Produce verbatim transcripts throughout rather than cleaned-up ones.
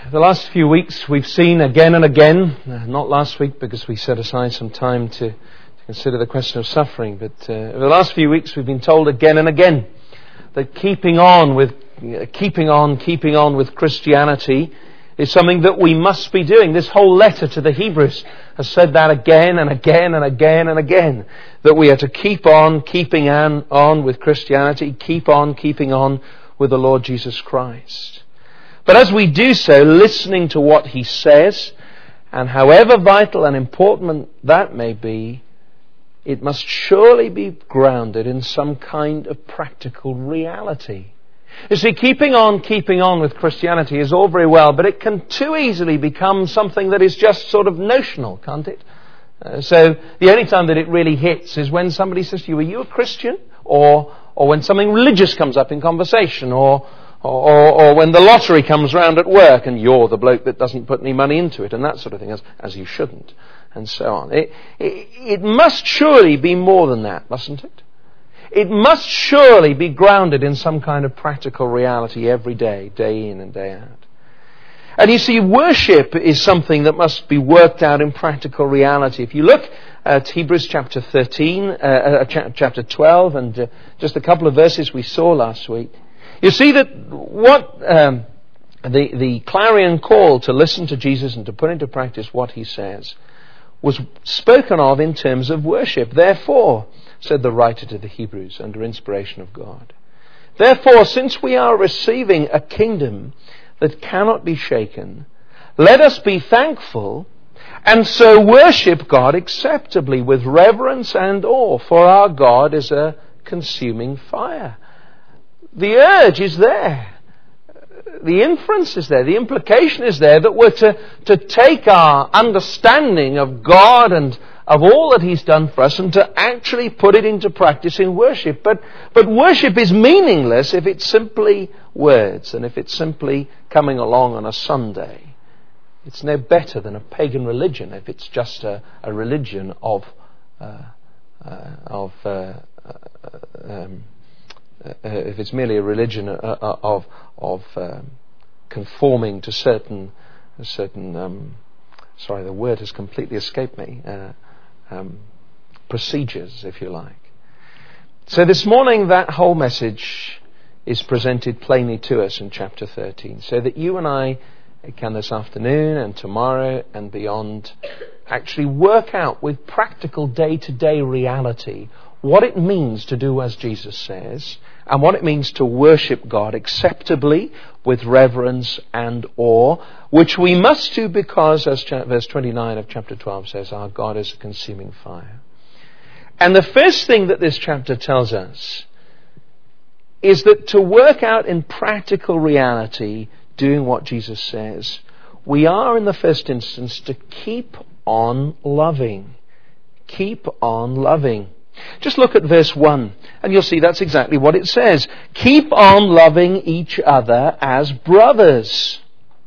The last few weeks we've seen again and again, uh, not last week because we set aside some time to, to consider the question of suffering, but uh, over the last few weeks we've been told again and again that keeping on with, uh, keeping on, keeping on with Christianity is something that we must be doing. This whole letter to the Hebrews has said that again and again and again and again, that we are to keep on, keeping on, on with Christianity, keep on, keeping on with the Lord Jesus Christ. But as we do so, listening to what he says, and however vital and important that may be, it must surely be grounded in some kind of practical reality. You see, keeping on, keeping on with Christianity is all very well, but it can too easily become something that is just sort of notional, can't it? Uh, so the only time that it really hits is when somebody says to you, are you a Christian? Or, or when something religious comes up in conversation, or Or, or, or when the lottery comes round at work and you're the bloke that doesn't put any money into it and that sort of thing, as, as you shouldn't, and so on. It, it, it must surely be more than that, mustn't it? It must surely be grounded in some kind of practical reality every day, day in and day out. And you see, worship is something that must be worked out in practical reality. If you look at Hebrews chapter thirteen, uh, uh, chapter twelve, and uh, just a couple of verses we saw last week, you see that what um, the, the clarion call to listen to Jesus and to put into practice what he says was spoken of in terms of worship. Therefore, said the writer to the Hebrews under inspiration of God, therefore, since we are receiving a kingdom that cannot be shaken, let us be thankful and so worship God acceptably with reverence and awe, for our God is a consuming fire. The urge is there. The inference is there. The implication is there that we're to, to take our understanding of God and of all that he's done for us and to actually put it into practice in worship. But, but worship is meaningless if it's simply words and if it's simply coming along on a Sunday. It's no better than a pagan religion if it's just a, a religion of, uh, uh, of uh, uh, um, Uh, if it's merely a religion uh, uh, of of um, conforming to certain certain um, sorry the word has completely escaped me uh, um, procedures, if you like. So this morning that whole message is presented plainly to us in chapter thirteen, so that you and I can this afternoon and tomorrow and beyond actually work out with practical day-to-day reality what it means to do as Jesus says, and what it means to worship God acceptably with reverence and awe, which we must do because, as verse twenty-nine of chapter twelve says, our God is a consuming fire. And the first thing that this chapter tells us is that to work out in practical reality doing what Jesus says, we are in the first instance to keep on loving. Keep on loving. Just look at verse one, and you'll see that's exactly what it says. Keep on loving each other as brothers.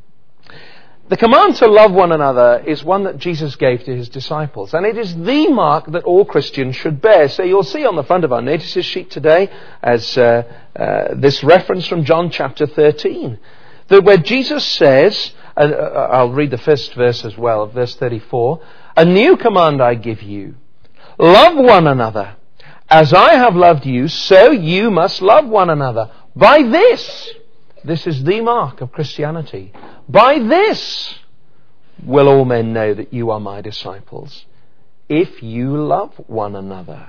The command to love one another is one that Jesus gave to his disciples, and it is the mark that all Christians should bear. So you'll see on the front of our notices sheet today, as uh, uh, this reference from John chapter thirteen, that where Jesus says, uh, I'll read the first verse as well, verse thirty-four, a new command I give you, love one another. As I have loved you, so you must love one another. By this, this is the mark of Christianity. By this will all men know that you are my disciples, if you love one another.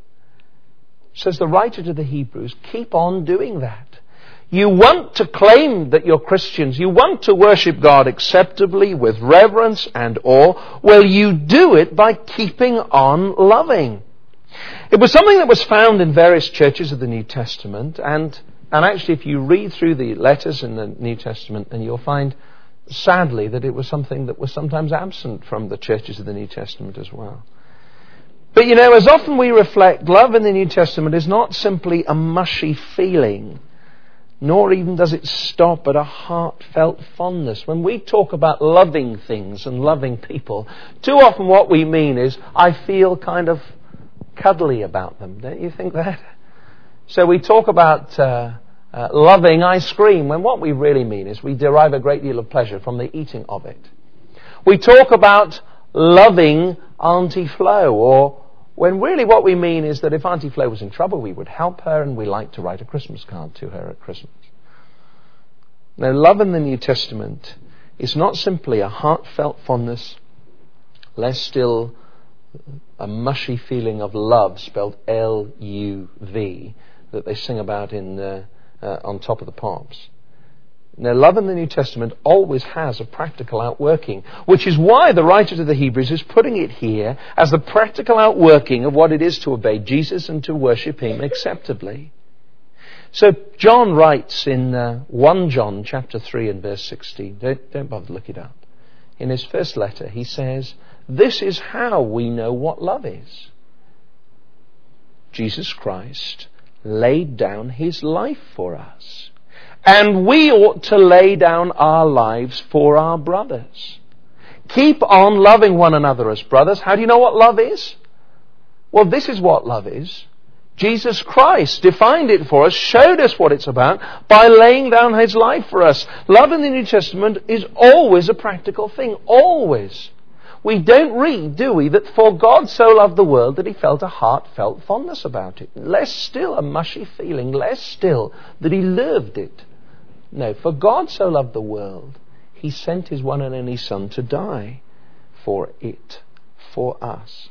Says the writer to the Hebrews, keep on doing that. You want to claim that you're Christians. You want to worship God acceptably with reverence and awe. Well, you do it by keeping on loving. It was something that was found in various churches of the New Testament. And, and actually, if you read through the letters in the New Testament, then you'll find, sadly, that it was something that was sometimes absent from the churches of the New Testament as well. But, you know, as often we reflect, love in the New Testament is not simply a mushy feeling, nor even does it stop at a heartfelt fondness. When we talk about loving things and loving people, too often what we mean is, I feel kind of cuddly about them. Don't you think that? So we talk about uh, uh, loving ice cream, when what we really mean is we derive a great deal of pleasure from the eating of it. We talk about loving Auntie Flo, or when really what we mean is that if Auntie Flo was in trouble, we would help her, and we like to write a Christmas card to her at Christmas. Now, love in the New Testament is not simply a heartfelt fondness, less still a mushy feeling of love, spelled L U V, that they sing about in uh, uh, on top of the pops. Now, love in the New Testament always has a practical outworking, which is why the writer to the Hebrews is putting it here as the practical outworking of what it is to obey Jesus and to worship Him acceptably. So John writes in uh, First John chapter three and verse sixteen, don't, don't bother to look it up. In his first letter, he says, "This is how we know what love is. Jesus Christ laid down His life for us. And we ought to lay down our lives for our brothers." Keep on loving one another as brothers. How do you know what love is? Well, this is what love is. Jesus Christ defined it for us, showed us what it's about by laying down His life for us. Love in the New Testament is always a practical thing. Always. We don't read, do we, that for God so loved the world that He felt a heartfelt fondness about it. Less still a mushy feeling. Less still that He loved it. No, for God so loved the world, He sent His one and only Son to die for it, for us.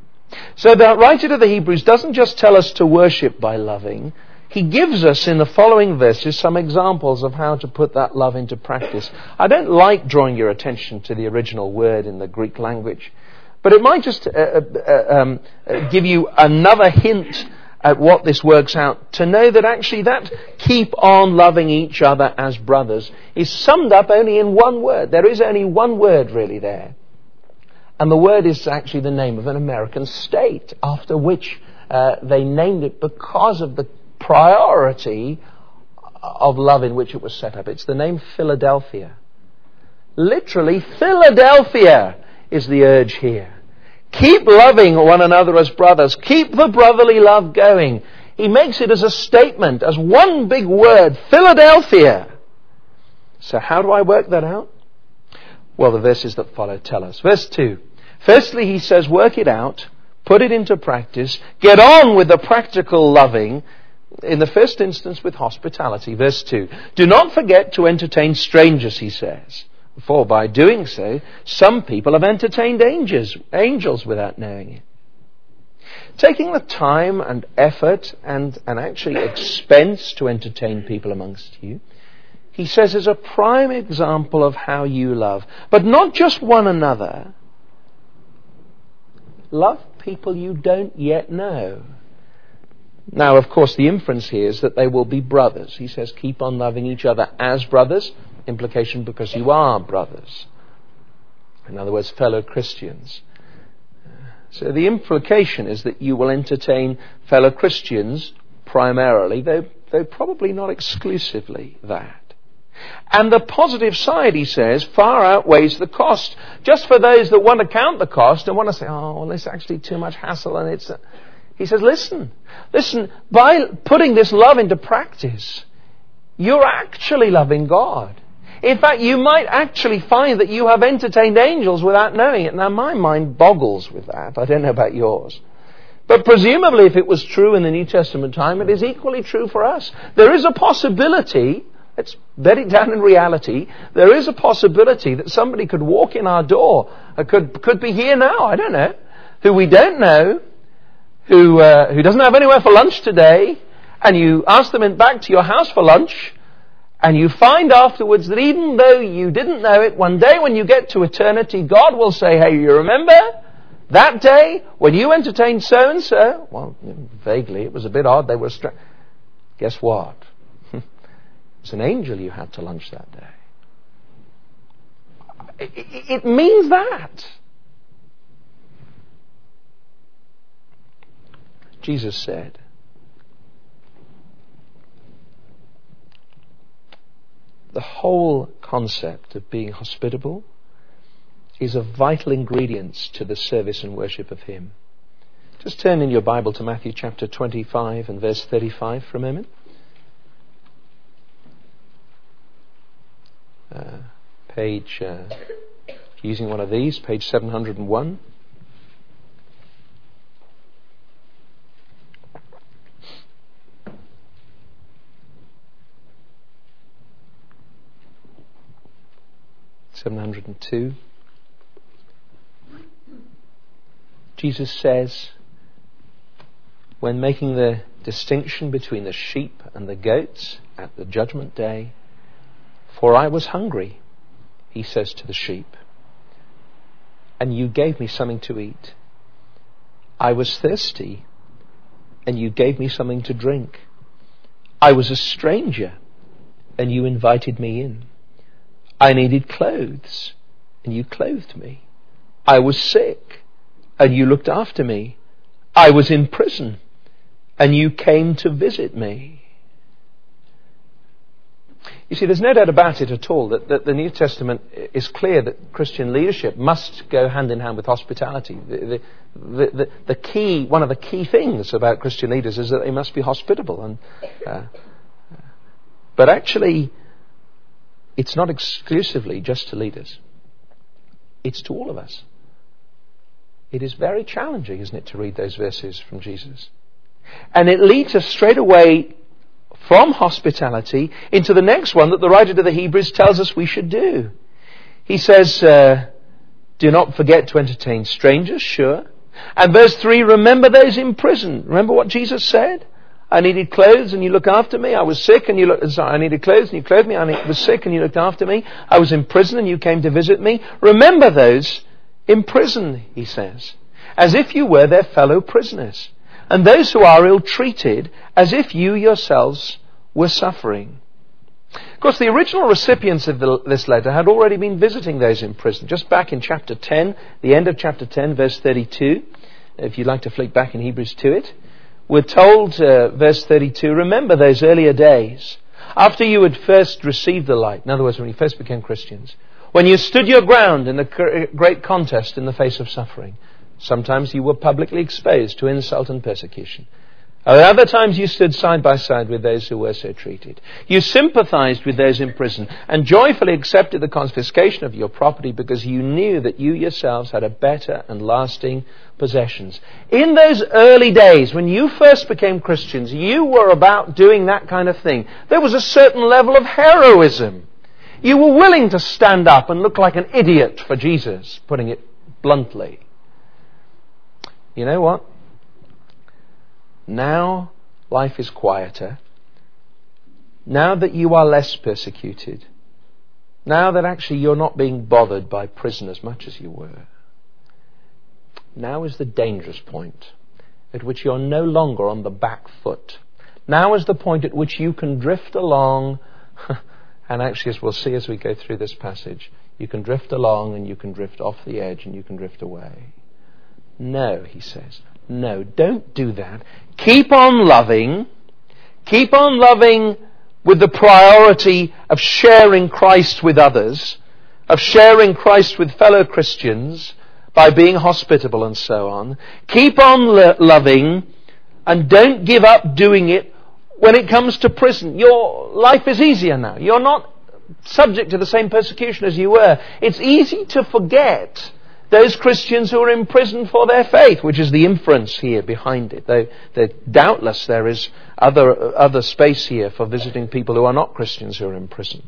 So the writer to the Hebrews doesn't just tell us to worship by loving. He gives us in the following verses some examples of how to put that love into practice. I don't like drawing your attention to the original word in the Greek language, but it might just uh, uh, um, uh, give you another hint at what this works out, to know that actually that keep on loving each other as brothers is summed up only in one word. There is only one word really there. And the word is actually the name of an American state, after which uh, they named it because of the priority of love in which it was set up. It's the name Philadelphia. Literally, Philadelphia is the urge here. Keep loving one another as brothers. Keep the brotherly love going. He makes it as a statement, as one big word, Philadelphia. So how do I work that out? Well, the verses that follow tell us. Verse two. Firstly, he says, work it out, put it into practice, get on with the practical loving, in the first instance with hospitality. Verse two. Do not forget to entertain strangers, he says. For by doing so, some people have entertained angels, angels without knowing it. Taking the time and effort and, and actually expense to entertain people amongst you, he says, is a prime example of how you love. But not just one another. Love people you don't yet know. Now, of course, the inference here is that they will be brothers. He says, keep on loving each other as brothers. Implication, because you are brothers. In other words, fellow Christians. So the implication is that you will entertain fellow Christians primarily, though, though probably not exclusively that. And the positive side, he says, far outweighs the cost. Just for those that want to count the cost and want to say, oh, well, it's actually too much hassle and it's... A... He says, listen, listen, by putting this love into practice, you're actually loving God. In fact, you might actually find that you have entertained angels without knowing it. Now, my mind boggles with that. I don't know about yours. But presumably, if it was true in the New Testament time, it is equally true for us. There is a possibility, let's bet it down in reality, there is a possibility that somebody could walk in our door, uh, could could be here now, I don't know, who we don't know, who uh, who doesn't have anywhere for lunch today, and you ask them in, back to your house for lunch, and you find afterwards that even though you didn't know it, one day when you get to eternity, God will say, hey, you remember that day when you entertained so-and-so? Well, vaguely, it was a bit odd. They were stra- Guess what? It's an angel you had to lunch that day. It, it, it means that. Jesus said, the whole concept of being hospitable is a vital ingredient to the service and worship of Him. Just turn in your Bible to Matthew chapter twenty-five and verse thirty-five for a moment. uh, page, uh, using one of these, page seven hundred one. seven hundred two. Jesus says, when making the distinction between the sheep and the goats at the judgment day, "For I was hungry," he says to the sheep, "and you gave me something to eat. I was thirsty, and you gave me something to drink. I was a stranger, and you invited me in. I needed clothes, and you clothed me. I was sick, and you looked after me. I was in prison, and you came to visit me." You see, there's no doubt about it at all that, that the New Testament is clear that Christian leadership must go hand in hand with hospitality. The, the, the, the, the key, one of the key things about Christian leaders is that they must be hospitable. And, uh, but actually, it's not exclusively just to leaders. It's to all of us. It is very challenging, isn't it, to read those verses from Jesus. And it leads us straight away from hospitality into the next one that the writer to the Hebrews tells us we should do. He says, uh, do not forget to entertain strangers, sure. And verse three, remember those in prison. Remember what Jesus said? I needed clothes and you looked after me. I was sick and you looked, sorry, I needed clothes and you clothed me. I was sick and you looked after me. I was in prison and you came to visit me. Remember those in prison, he says, as if you were their fellow prisoners, and those who are ill-treated as if you yourselves were suffering. Of course, the original recipients of the, this letter had already been visiting those in prison. Just back in chapter ten, the end of chapter ten, verse thirty-two, if you'd like to flick back in Hebrews to it, we're told, uh, verse thirty-two, remember those earlier days, after you had first received the light, in other words, when you first became Christians, when you stood your ground in the great contest in the face of suffering. Sometimes you were publicly exposed to insult and persecution. At other times you stood side by side with those who were so treated. You sympathized with those in prison and joyfully accepted the confiscation of your property because you knew that you yourselves had a better and lasting possessions. In those early days, when you first became Christians, you were about doing that kind of thing. There was a certain level of heroism. You were willing to stand up and look like an idiot for Jesus, putting it bluntly. You know what? Now life is quieter. Now that you are less persecuted. Now that actually you're not being bothered by prison as much as you were. Now is the dangerous point at which you're no longer on the back foot. Now is the point at which you can drift along, and actually, as we'll see as we go through this passage, you can drift along and you can drift off the edge and you can drift away. No, he says. No, don't do that. Keep on loving. Keep on loving with the priority of sharing Christ with others, of sharing Christ with fellow Christians by being hospitable and so on. Keep on lo- loving and don't give up doing it when it comes to prison. Your life is easier now. You're not subject to the same persecution as you were. It's easy to forget those Christians who are in prison for their faith, which is the inference here behind it. Though, though doubtless there is other other space here for visiting people who are not Christians who are in prison.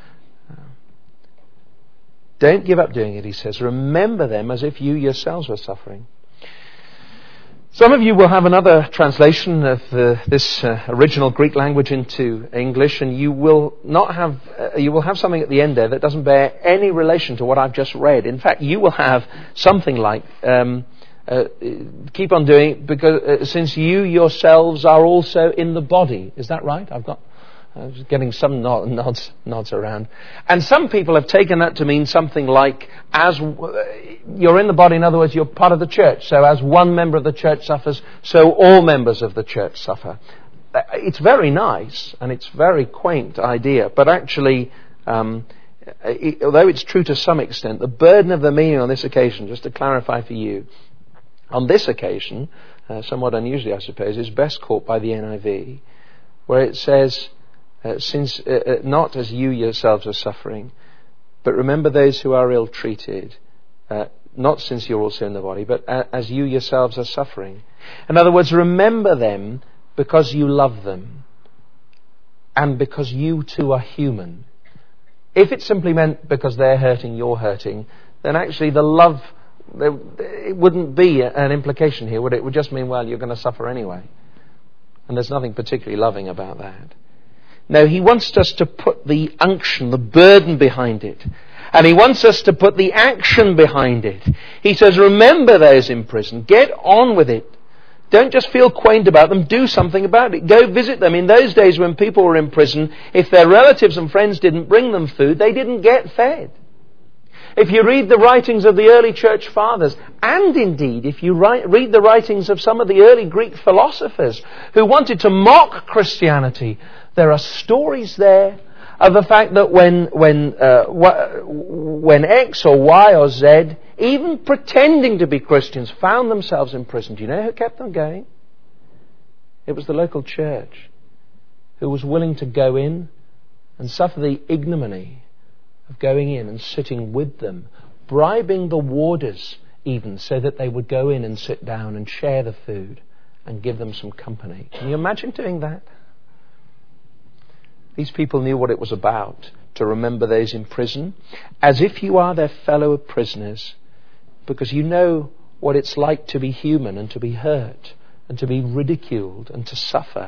Don't give up doing it, he says. Remember them as if you yourselves were suffering. Some of you will have another translation of the, this uh, original Greek language into English, and you will not have uh, you will have something at the end there that doesn't bear any relation to what I've just read. In fact, you will have something like um, uh, keep on doing it because uh, since you yourselves are also in the body. Is that right? I've got. I was getting some nod, nods, nods around. And some people have taken that to mean something like, as you're in the body, in other words, you're part of the church. So as one member of the church suffers, so all members of the church suffer. It's very nice, and it's a very quaint idea. But actually, um, it, although it's true to some extent, the burden of the meaning on this occasion, just to clarify for you, on this occasion, uh, somewhat unusually I suppose, is best caught by the N I V, where it says, Uh, since uh, uh, not as you yourselves are suffering, But remember those who are ill-treated, uh, not since you're also in the body, but uh, as you yourselves are suffering. In other words, remember them because you love them and because you too are human. If it simply meant because they're hurting, you're hurting, then actually the love, it wouldn't be an implication here, would it? It would just mean, well, you're going to suffer anyway. And there's nothing particularly loving about that. No, he wants us to put the unction, the burden behind it. And he wants us to put the action behind it. He says, remember those in prison. Get on with it. Don't just feel quaint about them. Do something about it. Go visit them. In those days when people were in prison, if their relatives and friends didn't bring them food, they didn't get fed. If you read the writings of the early church fathers, and indeed if you write, read the writings of some of the early Greek philosophers who wanted to mock Christianity, there are stories there of the fact that when when uh, when X or Y or Z, even pretending to be Christians, found themselves in prison, do you know who kept them going? It was the local church, who was willing to go in and suffer the ignominy of going in and sitting with them, bribing the warders even so that they would go in and sit down and share the food and give them some company. Can you imagine doing that? These people knew what it was about, to remember those in prison, as if you are their fellow prisoners, because you know what it's like to be human and to be hurt and to be ridiculed and to suffer.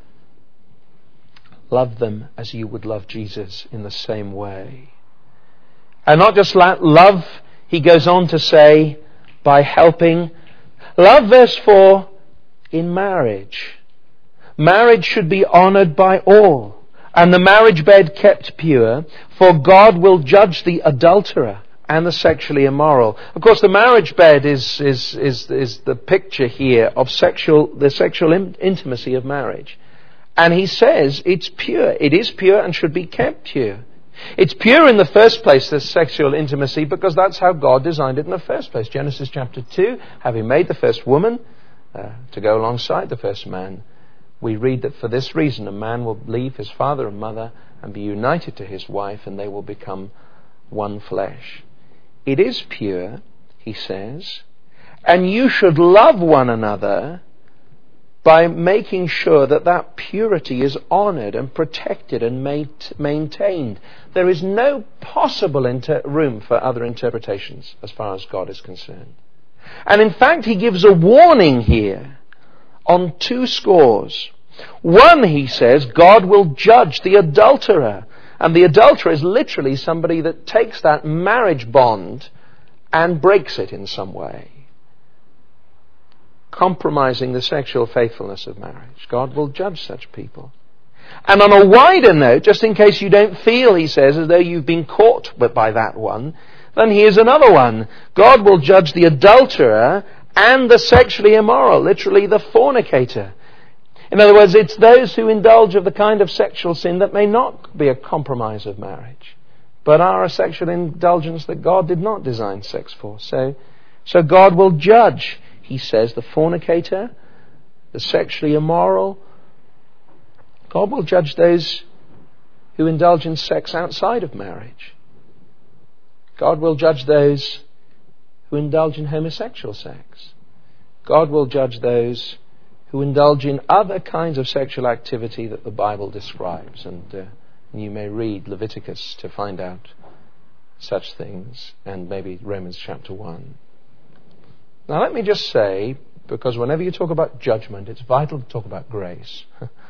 Love them as you would love Jesus in the same way. And not just love, he goes on to say, by helping. Love, verse four, in marriage. Marriage should be honoured by all, and the marriage bed kept pure, for God will judge the adulterer and the sexually immoral. Of course, the marriage bed is is is, is the picture here of sexual the sexual in, intimacy of marriage. And he says it's pure. It is pure and should be kept pure. It's pure in the first place, this sexual intimacy, because that's how God designed it in the first place. Genesis chapter two, having made the first woman uh, to go alongside the first man, we read that for this reason a man will leave his father and mother and be united to his wife, and they will become one flesh. It is pure, he says, and you should love one another by making sure that that purity is honoured and protected and made, maintained. There is no possible inter- room for other interpretations as far as God is concerned. And in fact, he gives a warning here on two scores. One, he says, God will judge the adulterer. And the adulterer is literally somebody that takes that marriage bond and breaks it in some way, compromising the sexual faithfulness of marriage. God will judge such people. And on a wider note, just in case you don't feel, he says, as though you've been caught by that one, then here's another one. God will judge the adulterer and the sexually immoral, literally the fornicator. In other words, it's those who indulge of the kind of sexual sin that may not be a compromise of marriage, but are a sexual indulgence that God did not design sex for. So, so God will judge, he says, the fornicator, the sexually immoral. God will judge those who indulge in sex outside of marriage. God will judge those who indulge in homosexual sex. God will judge those who indulge in other kinds of sexual activity that the Bible describes. And, uh, and you may read Leviticus to find out such things, and maybe Romans chapter one. Now let me just say, because whenever you talk about judgment, it's vital to talk about grace,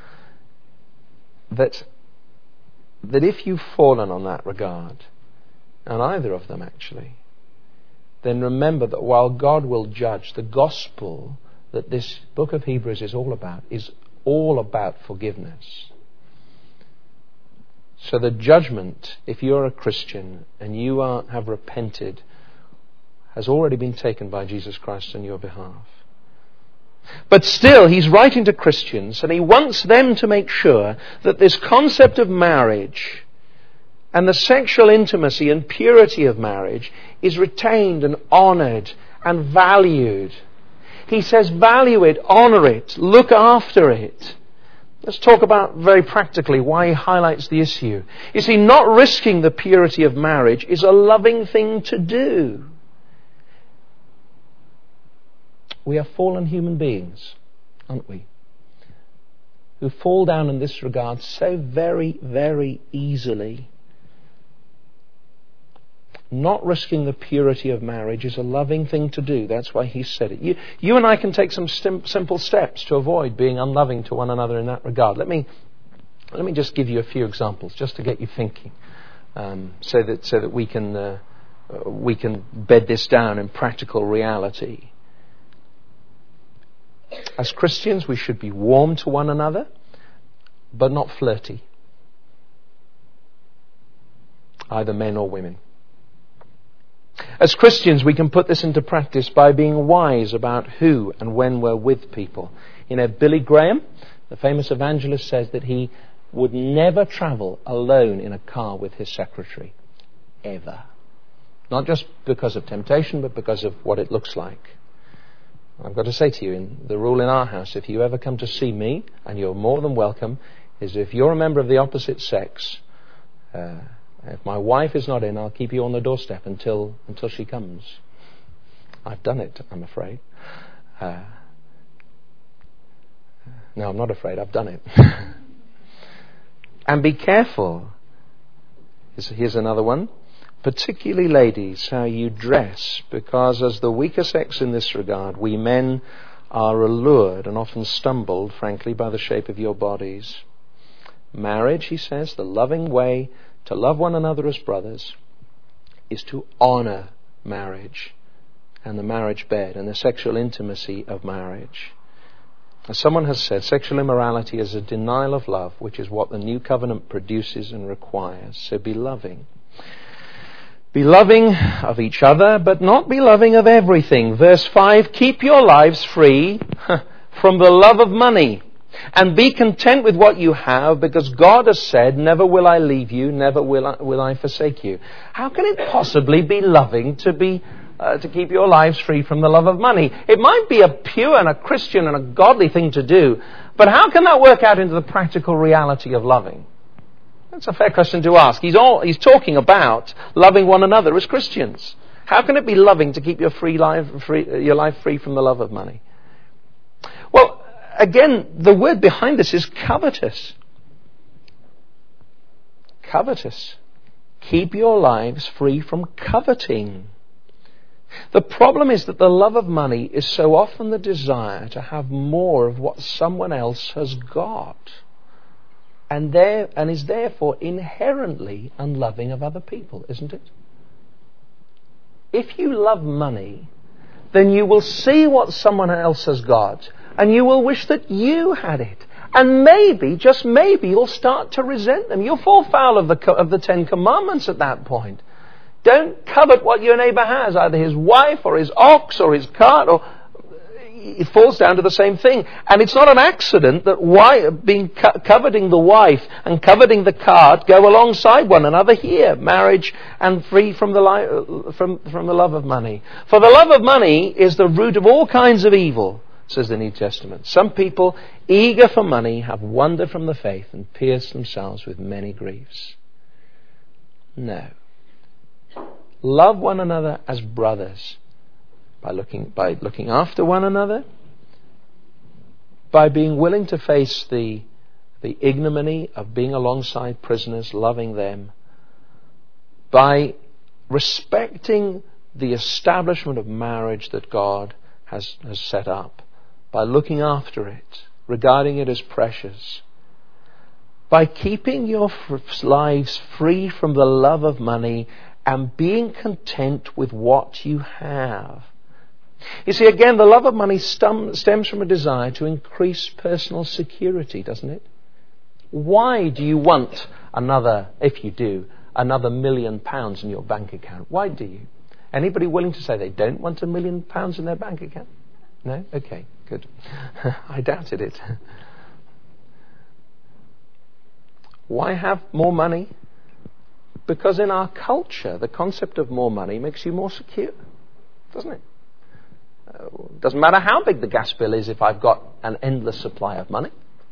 that, that if you've fallen on that regard, and either of them actually, then remember that while God will judge, the gospel that this book of Hebrews is all about is all about forgiveness. So the judgment, if you're a Christian and you are, have repented, has already been taken by Jesus Christ on your behalf. But still, he's writing to Christians, and he wants them to make sure that this concept of marriage and the sexual intimacy and purity of marriage is retained and honoured and valued. He says value it, honour it, look after it. Let's talk about very practically why he highlights the issue. You see, not risking the purity of marriage is a loving thing to do. We are fallen human beings, aren't we? Who fall down in this regard so very, very easily. Not risking the purity of marriage is a loving thing to do. That's why he said it. You, you and I can take some stim- simple steps to avoid being unloving to one another in that regard. Let me let me just give you a few examples, just to get you thinking, um, so that so that we can uh, we can bed this down in practical reality. As Christians, we should be warm to one another, but not flirty, either men or women. As Christians, we can put this into practice by being wise about who and when we're with people. You know, Billy Graham, the famous evangelist, says that he would never travel alone in a car with his secretary. Ever. Not just because of temptation, but because of what it looks like. I've got to say to you, in the rule in our house, if you ever come to see me, and you're more than welcome, is if you're a member of the opposite sex, uh, if my wife is not in, I'll keep you on the doorstep until until she comes. I've done it, I'm afraid. Uh, no, I'm not afraid. I've done it. And be careful. Here's, here's another one. Particularly ladies, how you dress, because as the weaker sex in this regard, we men are allured and often stumbled, frankly, by the shape of your bodies. Marriage, he says, the loving way to love one another as brothers is to honour marriage and the marriage bed and the sexual intimacy of marriage. As someone has said, sexual immorality is a denial of love, which is what the new covenant produces and requires. So be loving. Be loving of each other, but not be loving of everything. Verse five, keep your lives free from the love of money. And be content with what you have, because God has said, never will I leave you, never will I, will I forsake you. How can it possibly be loving to be uh, to keep your lives free from the love of money? It might be a pure and a Christian and a godly thing to do, but how can that work out into the practical reality of loving? That's a fair question to ask. He's all, he's talking about loving one another as Christians. How can it be loving to keep your free life free, your life free from the love of money? Well, again, the word behind this is covetous. Covetous. Keep your lives free from coveting. The problem is that the love of money is so often the desire to have more of what someone else has got, and there and is therefore inherently unloving of other people, isn't it? If you love money, then you will see what someone else has got, and you will wish that you had it. And maybe, just maybe, you'll start to resent them. You'll fall foul of the of the Ten Commandments at that point. Don't covet what your neighbour has, either his wife or his ox or his cart, or it falls down to the same thing. And it's not an accident that why, being co- coveting the wife and coveting the cart go alongside one another here. Marriage and free from the li- from from the love of money. For the love of money is the root of all kinds of evil, says the New Testament. Some people, eager for money, have wandered from the faith and pierced themselves with many griefs. No. Love one another as brothers by looking by looking after one another, by being willing to face the the ignominy of being alongside prisoners, loving them, by respecting the establishment of marriage that God has, has set up, by looking after it, regarding it as precious, by keeping your f- lives free from the love of money and being content with what you have. You see, again, the love of money stem, stems from a desire to increase personal security, doesn't it? Why do you want another, if you do, another million pounds in your bank account? Why do you? Anybody willing to say they don't want a million pounds in their bank account? No? Okay, good. I doubted it. Why have more money? Because in our culture, the concept of more money makes you more secure, doesn't it? Uh, doesn't matter how big the gas bill is if I've got an endless supply of money.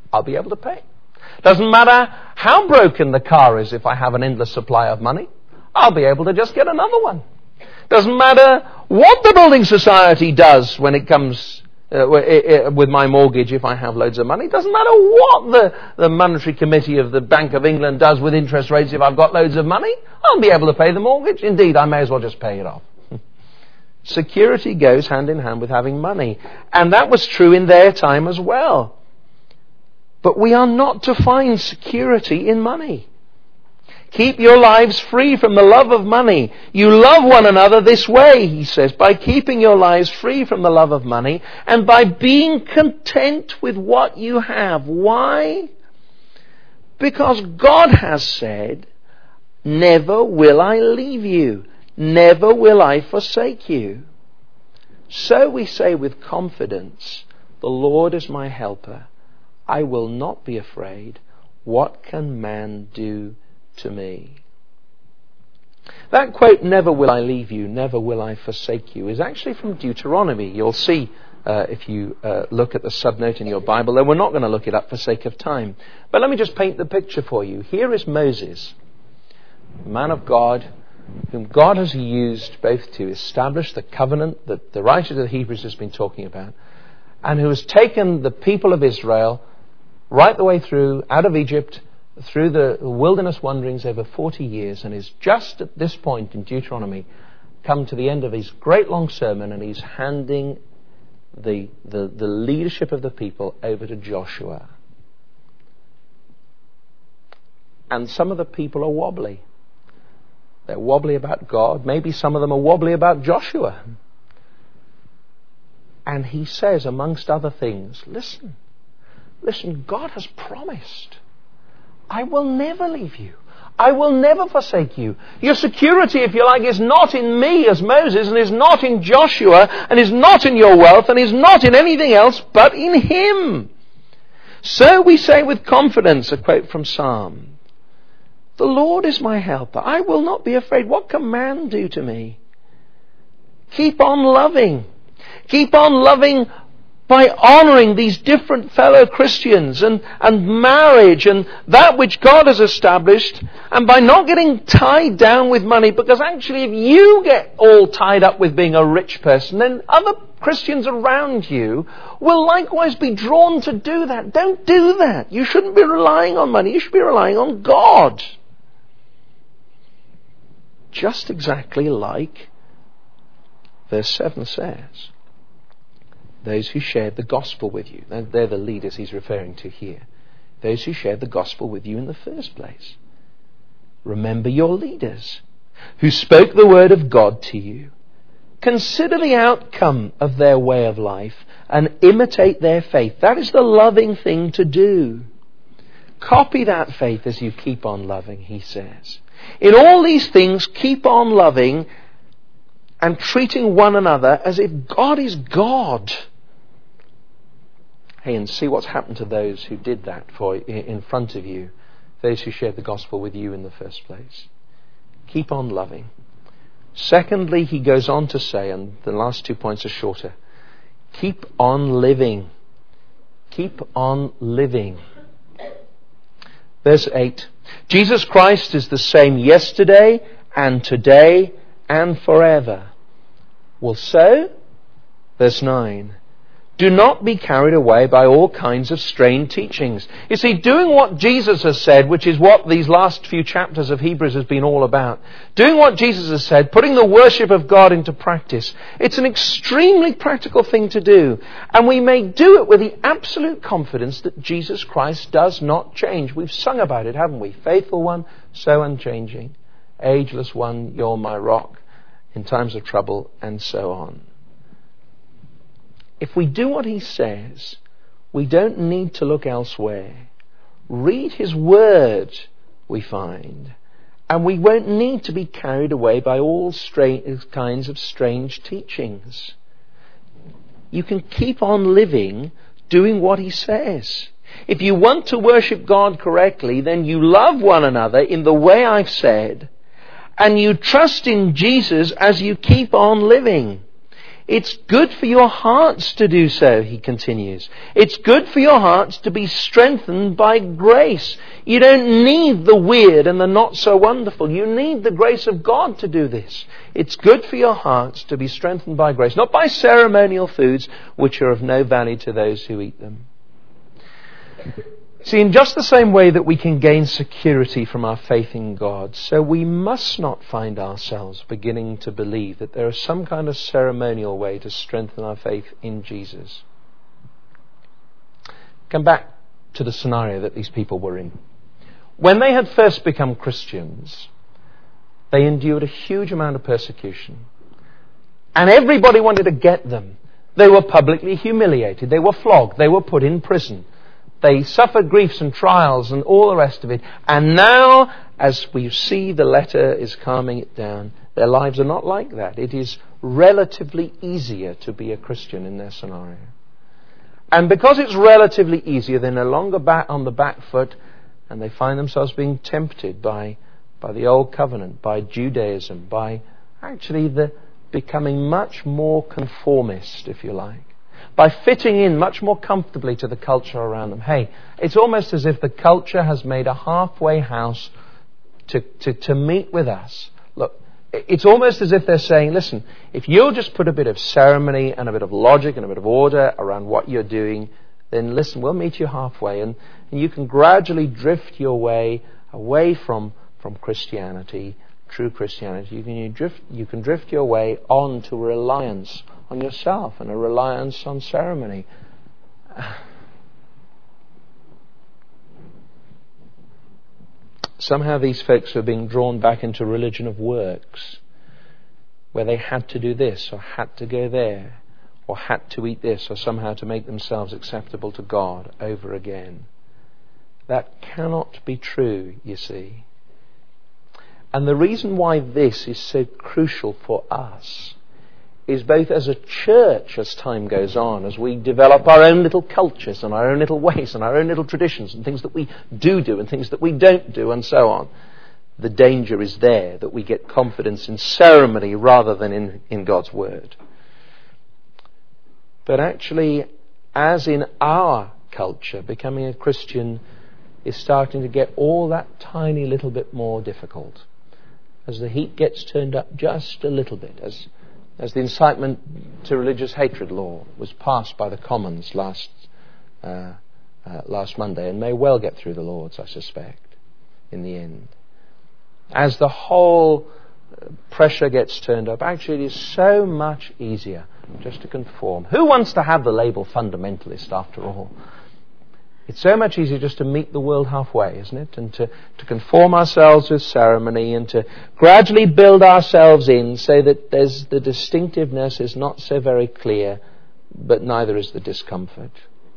I'll be able to pay. Doesn't matter how broken the car is if I have an endless supply of money. I'll be able to just get another one. Doesn't matter what the building society does when it comes uh, with my mortgage if I have loads of money. Doesn't matter what the, the monetary committee of the Bank of England does with interest rates if I've got loads of money. I'll be able to pay the mortgage. Indeed, I may as well just pay it off. Security goes hand in hand with having money. And that was true in their time as well. But we are not to find security in money. Keep your lives free from the love of money. You love one another this way, he says, by keeping your lives free from the love of money and by being content with what you have. Why? Because God has said, never will I leave you. Never will I forsake you. So we say with confidence, the Lord is my helper. I will not be afraid. What can man do to me? That quote, never will I leave you, never will I forsake you, is actually from Deuteronomy. You'll see uh, if you uh, look at the subnote in your Bible, though we're not going to look it up for sake of time. But let me just paint the picture for you. Here is Moses, a man of God, whom God has used both to establish the covenant that the writer of the Hebrews has been talking about, and who has taken the people of Israel right the way through, out of Egypt, through the wilderness wanderings over forty years, and is just at this point in Deuteronomy come to the end of his great long sermon, and he's handing the, the, the leadership of the people over to Joshua. And some of the people are wobbly. They're wobbly about God. Maybe some of them are wobbly about Joshua. And he says, amongst other things, listen, listen, God has promised, I will never leave you. I will never forsake you. Your security, if you like, is not in me as Moses, and is not in Joshua, and is not in your wealth, and is not in anything else but in him. So we say with confidence, a quote from Psalm, the Lord is my helper. I will not be afraid. What can man do to me? Keep on loving. Keep on loving by honouring these different fellow Christians and, and marriage and that which God has established, and by not getting tied down with money, because actually if you get all tied up with being a rich person, then other Christians around you will likewise be drawn to do that. Don't do that. You shouldn't be relying on money. You should be relying on God. Just exactly like verse seven says. Those who shared the gospel with you. They're the leaders he's referring to here. Those who shared the gospel with you in the first place. Remember your leaders who spoke the word of God to you. Consider the outcome of their way of life and imitate their faith. That is the loving thing to do. Copy that faith as you keep on loving, he says. In all these things, keep on loving and treating one another as if God is God. Hey, and see what's happened to those who did that for in front of you, those who shared the gospel with you in the first place. Keep on loving. Secondly, he goes on to say, and the last two points are shorter, keep on living. Keep on living. Verse eight. Jesus Christ is the same yesterday and today and forever. Well, so, verse nine, do not be carried away by all kinds of strange teachings. You see, doing what Jesus has said, which is what these last few chapters of Hebrews has been all about, doing what Jesus has said, putting the worship of God into practice, it's an extremely practical thing to do. And we may do it with the absolute confidence that Jesus Christ does not change. We've sung about it, haven't we? Faithful one, so unchanging. Ageless one, you're my rock in times of trouble, and so on. If we do what he says, we don't need to look elsewhere. Read his word, we find, and we won't need to be carried away by all strange, kinds of strange teachings. You can keep on living doing what he says. If you want to worship God correctly, then you love one another in the way I've said, and you trust in Jesus as you keep on living. It's good for your hearts to do so, he continues. It's good for your hearts to be strengthened by grace. You don't need the weird and the not so wonderful. You need the grace of God to do this. It's good for your hearts to be strengthened by grace, not by ceremonial foods which are of no value to those who eat them. See, in just the same way that we can gain security from our faith in God, so we must not find ourselves beginning to believe that there is some kind of ceremonial way to strengthen our faith in Jesus. Come back to the scenario that these people were in. When they had first become Christians, they endured a huge amount of persecution. And everybody wanted to get them. They were publicly humiliated. They were flogged. They were put in prison. They suffered griefs and trials and all the rest of it. And now, as we see the letter is calming it down, their lives are not like that. It is relatively easier to be a Christian in their scenario. And because it's relatively easier, they're no longer back on the back foot, and they find themselves being tempted by, by the old covenant, by Judaism, by actually the becoming much more conformist, if you like. By fitting in much more comfortably to the culture around them. Hey, it's almost as if the culture has made a halfway house to, to, to meet with us. Look, it's almost as if they're saying, listen, if you'll just put a bit of ceremony and a bit of logic and a bit of order around what you're doing, then listen, we'll meet you halfway, and, and you can gradually drift your way away from, from Christianity, true Christianity. You can, you, drift, you can drift your way on to reliance on yourself and a reliance on ceremony. Somehow these folks were being drawn back into religion of works, where they had to do this or had to go there or had to eat this or somehow to make themselves acceptable to God over again. That cannot be true, you see. And the reason why this is so crucial for us is both as a church, as time goes on, as we develop our own little cultures and our own little ways and our own little traditions and things that we do do and things that we don't do and so on. The danger is there that we get confidence in ceremony rather than in, in God's Word. But actually, as in our culture, becoming a Christian is starting to get all that tiny little bit more difficult. As the heat gets turned up just a little bit, as As the incitement to religious hatred law was passed by the Commons last uh, uh, last Monday, and may well get through the Lords, I suspect, in the end. As the whole pressure gets turned up, actually it is so much easier just to conform. Who wants to have the label fundamentalist, after all? It's so much easier just to meet the world halfway, isn't it? And to, to conform ourselves with ceremony and to gradually build ourselves in so that there's the distinctiveness is not so very clear, but neither is the discomfort.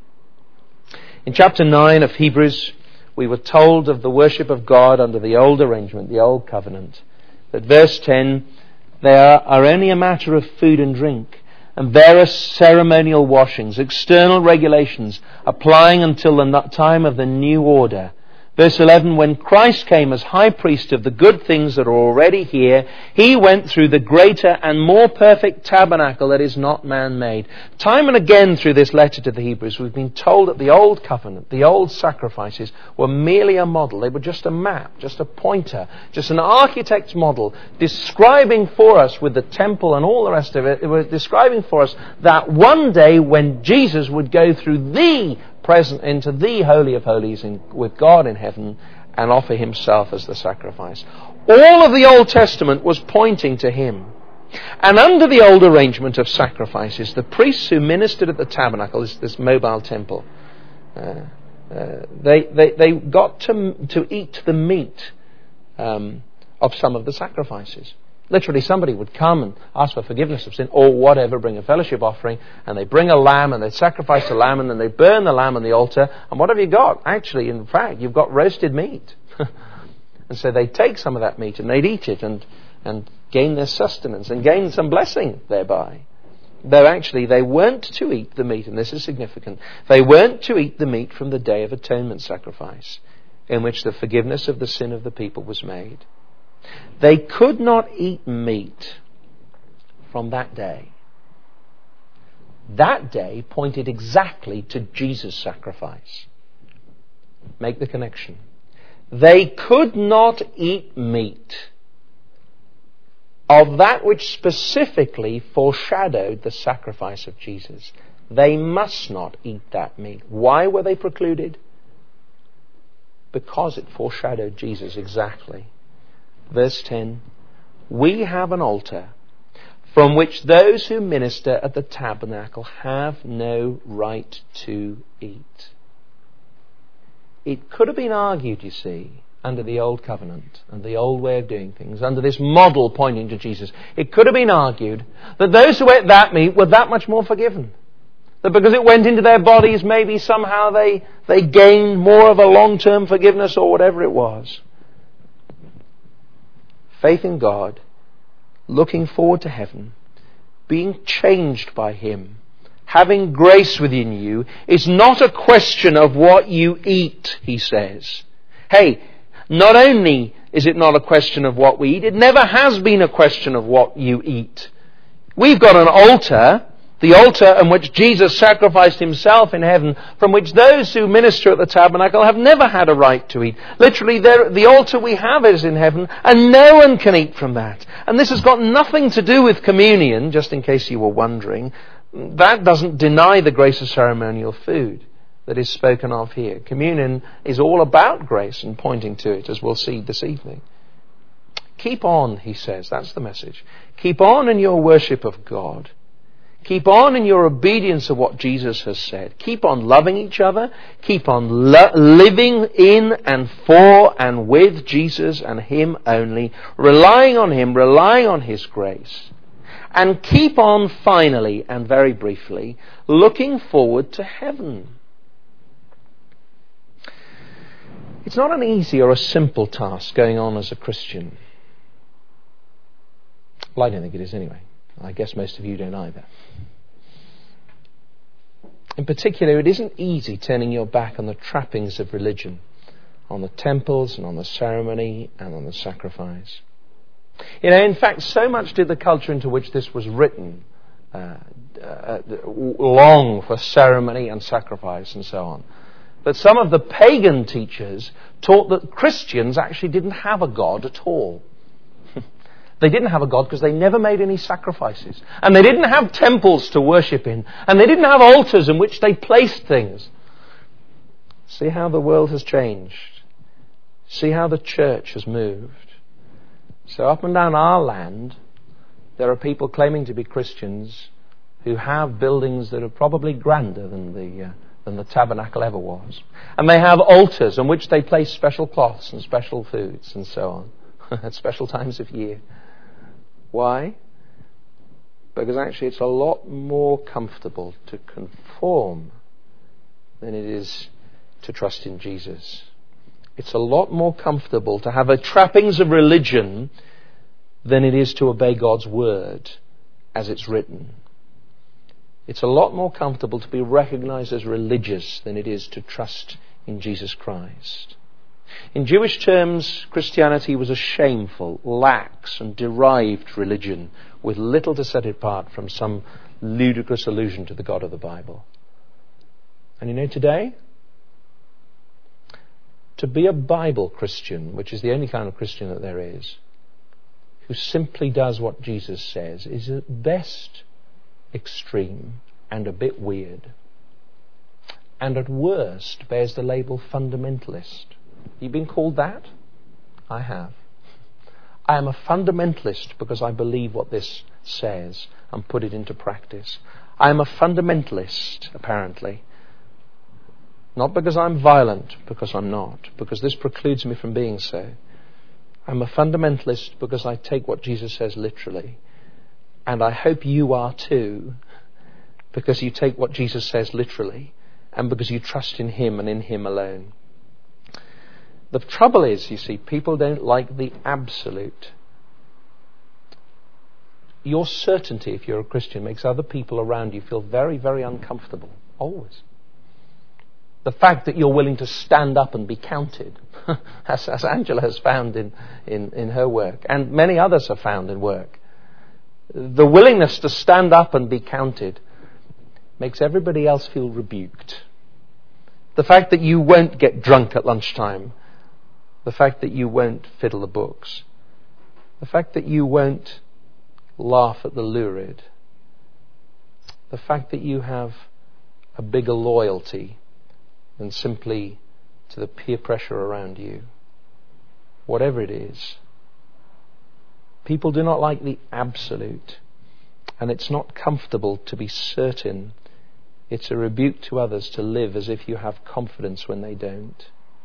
In chapter nine of Hebrews, we were told of the worship of God under the old arrangement, the old covenant. That verse ten, they are, are only a matter of food and drink, and various ceremonial washings, external regulations, applying until the time of the new order. Verse eleven, when Christ came as high priest of the good things that are already here, he went through the greater and more perfect tabernacle that is not man-made. Time and again through this letter to the Hebrews, we've been told that the old covenant, the old sacrifices, were merely a model. They were just a map, just a pointer, just an architect's model, describing for us with the temple and all the rest of it, it was describing for us that one day when Jesus would go through the present into the Holy of Holies in, with God in heaven and offer himself as the sacrifice. All of the Old Testament was pointing to him. And under the old arrangement of sacrifices, the priests who ministered at the tabernacle, this, this mobile temple, uh, uh, they, they, they got to, to eat the meat um, of some of the sacrifices. Literally, somebody would come and ask for forgiveness of sin or whatever, bring a fellowship offering, and they bring a lamb and they sacrifice the lamb and then they burn the lamb on the altar. And what have you got? Actually, in fact, you've got roasted meat. And so they take some of that meat and they'd eat it and, and gain their sustenance and gain some blessing thereby. Though actually they weren't to eat the meat, and this is significant, they weren't to eat the meat from the Day of Atonement sacrifice, in which the forgiveness of the sin of the people was made. They could not eat meat from that day that day pointed exactly to Jesus' sacrifice. Make the connection. They could not eat meat of that which specifically foreshadowed the sacrifice of Jesus. They must not eat that meat. Why were they precluded? Because it foreshadowed Jesus exactly. Verse ten, we have an altar from which those who minister at the tabernacle have no right to eat. It could have been argued, you see, under the old covenant and the old way of doing things, under this model pointing to Jesus, it could have been argued that those who ate that meat were that much more forgiven. That because it went into their bodies, maybe somehow they, they gained more of a long-term forgiveness or whatever it was. Faith in God, looking forward to heaven, being changed by Him, having grace within you, is not a question of what you eat, he says. Hey, not only is it not a question of what we eat, it never has been a question of what you eat. We've got an altar, the altar in which Jesus sacrificed Himself in heaven, from which those who minister at the tabernacle have never had a right to eat. Literally, the altar we have is in heaven, and no one can eat from that. And this has got nothing to do with communion, just in case you were wondering. That doesn't deny the grace of ceremonial food that is spoken of here. Communion is all about grace and pointing to it, as we'll see this evening. Keep on, he says. That's the message. Keep on in your worship of God. Keep on in your obedience to what Jesus has said. Keep on loving each other. Keep on lo- living in and for and with Jesus and Him only. Relying on Him, relying on His grace. And keep on, finally, and very briefly, looking forward to heaven. It's not an easy or a simple task going on as a Christian. Well, I don't think it is anyway. I guess most of you don't either. In particular, it isn't easy turning your back on the trappings of religion, on the temples and on the ceremony and on the sacrifice. You know, in fact, so much did the culture into which this was written uh, uh, long for ceremony and sacrifice and so on, that some of the pagan teachers taught that Christians actually didn't have a God at all. They didn't have a God because they never made any sacrifices. And they didn't have temples to worship in. And they didn't have altars in which they placed things. See how the world has changed. See how the church has moved. So up and down our land, there are people claiming to be Christians who have buildings that are probably grander than the uh, than the tabernacle ever was. And they have altars on which they place special cloths and special foods and so on at special times of year. Why? Because actually it's a lot more comfortable to conform than it is to trust in Jesus. It's a lot more comfortable to have a trappings of religion than it is to obey God's word as it's written. It's a lot more comfortable to be recognized as religious than it is to trust in Jesus Christ. In Jewish terms, Christianity was a shameful, lax and derived religion with little to set it apart from some ludicrous allusion to the God of the Bible. And you know, today, to be a Bible Christian, which is the only kind of Christian that there is, who simply does what Jesus says, is at best extreme and a bit weird. And at worst bears the label fundamentalist. You've been called that? I have. I am a fundamentalist because I believe what this says and put it into practice. I am a fundamentalist, apparently. Not because I'm violent, because I'm not, because this precludes me from being so. I'm a fundamentalist because I take what Jesus says literally. And I hope you are too, because you take what Jesus says literally and because you trust in Him and in Him alone. The trouble is, you see, people don't like the absolute. Your certainty, if you're a Christian, makes other people around you feel very, very uncomfortable. Always. The fact that you're willing to stand up and be counted, as, as Angela has found in, in, in her work, and many others have found in work. The willingness to stand up and be counted makes everybody else feel rebuked. The fact that you won't get drunk at lunchtime. The fact that you won't fiddle the books. The fact that you won't laugh at the lurid. The fact that you have a bigger loyalty than simply to the peer pressure around you. Whatever it is. People do not like the absolute. And it's not comfortable to be certain. It's a rebuke to others to live as if you have confidence when they don't.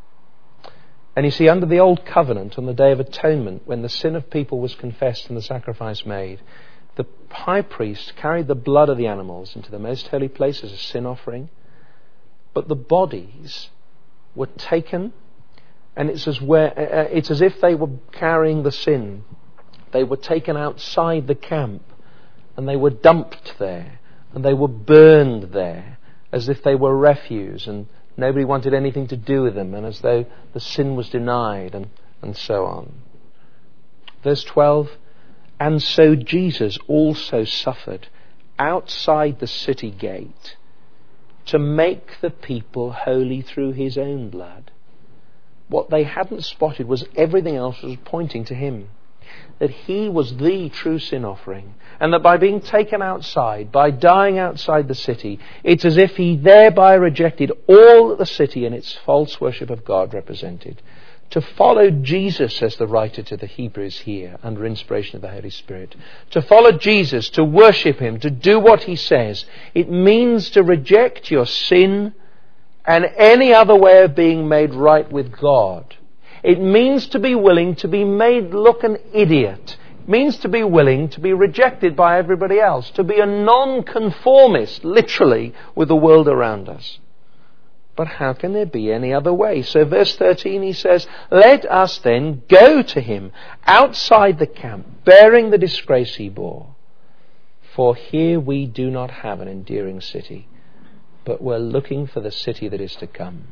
And you see, under the Old Covenant, on the Day of Atonement, when the sin of people was confessed and the sacrifice made, the high priest carried the blood of the animals into the most holy place as a sin offering. But the bodies were taken, and it's as, where, uh, it's as if they were carrying the sin. They were taken outside the camp, and they were dumped there, and they were burned there, as if they were refuse, and nobody wanted anything to do with them, and as though the sin was denied, and, and so on. Verse twelve, and so Jesus also suffered outside the city gate to make the people holy through his own blood. What they hadn't spotted was everything else was pointing to him. That he was the true sin offering, and that by being taken outside, by dying outside the city, it's as if he thereby rejected all that the city and its false worship of God represented. To follow Jesus, says the writer to the Hebrews here, under inspiration of the Holy Spirit, to follow Jesus, to worship him, to do what he says, it means to reject your sin and any other way of being made right with God. It means to be willing to be made look an idiot. It means to be willing to be rejected by everybody else. To be a non-conformist, literally, with the world around us. But how can there be any other way? So verse thirteen, he says, let us then go to him outside the camp, bearing the disgrace he bore. For here we do not have an enduring city, but we're looking for the city that is to come.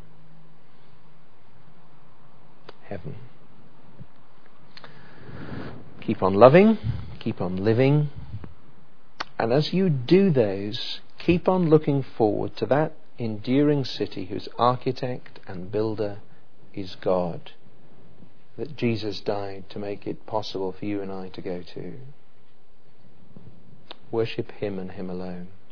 Heaven. Keep on loving, keep on living, and as you do those, keep on looking forward to that enduring city whose architect and builder is God, that Jesus died to make it possible for you and I to go to. Worship him and him alone.